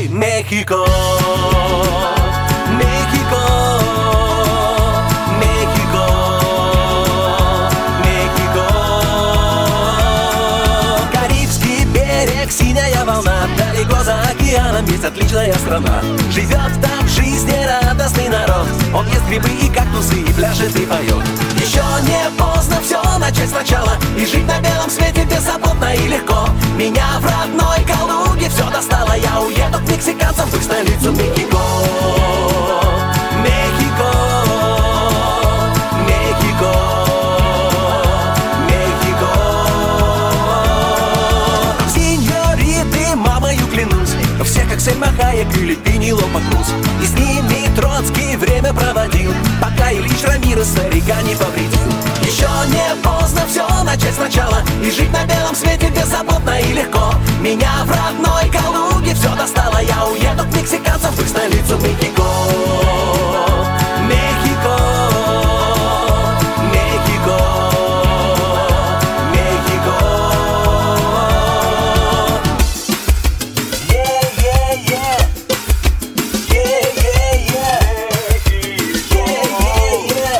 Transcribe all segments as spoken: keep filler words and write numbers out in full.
México, México, México, México. Карибский берег, синяя волна, далеко за океаном есть отличная страна. Живет там жизнерадостный народ, он ест грибы и кактусы, и пляшет, и поет. Еще не поздно все начать сначала и жить на белом свете беззаботно и легко. Меня в родной Калуге все достало, я уеду к мексиканцам в их столицу Мехико. Мехико, Мехико, Мехико. Синьориты, мамою клянусь, все как Сельма Хайек или Пенелопа Круз. И с ними Троцкий время проводил, пока Ильич Рамирес старика не повредил. Еще не поздно все начать сначала и жить на белом свете беззаботно и легко. Меня в родной Калуге все достало, я уеду к мексиканцам в их столицу Мехико. Мехико, Мехико, Мехико. Yeah, yeah, yeah. Yeah, yeah, yeah. Yeah, yeah, yeah.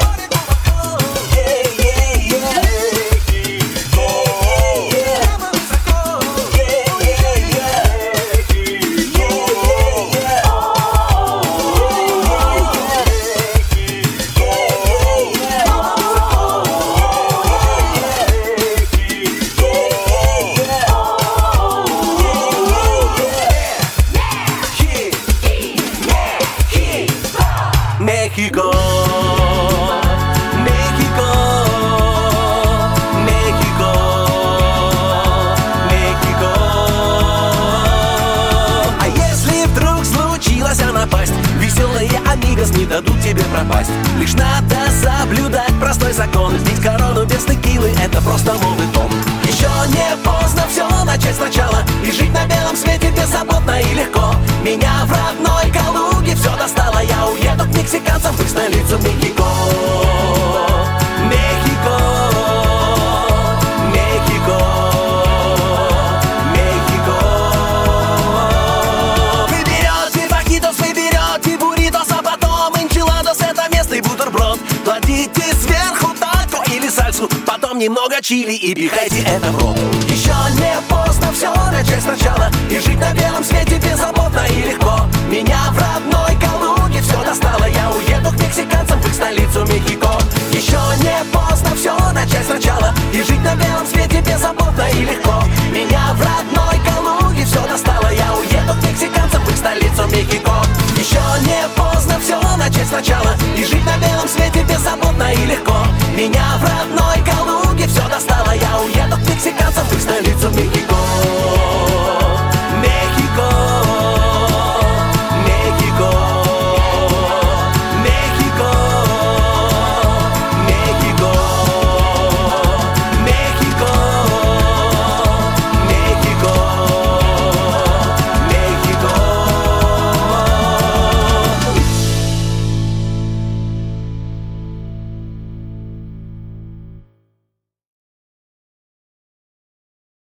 México, México, México, México. А если вдруг случилась напасть, веселые амигос не дадут тебе пропасть. Лишь надо соблюдать простой закон, ведь корону без текилы — это просто новый тон. Еще не поздно все начать сначала и жить на белом свете беззаботно и легко. Меня в родной Калуге все достало, я уеду к мексиканцам в их столицу Мехико. Мехико, Мехико, Мехико. Вы берете фахитос, вы берете бурритос, а потом энчиладос — это местный бутерброд. Кладите сверху тако или сальсу, потом немного чили и пихайте это в рот. Еще не поздно все начать сначала и жить на белом свете беззаботно и легко. Меня в родной Калуге все достало, я уеду к мексиканцам в их столицу Мехико. Еще не поздно все начать сначала и жить на белом свете беззаботно и легко. Меня в родной Калуге все достало, я уеду к мексиканцам в их столицу Мехико. Еще не поздно все начать сначала и жить на белом свете беззаботно и легко. Меня в родной Калуге все достало, я уеду к мексиканцам в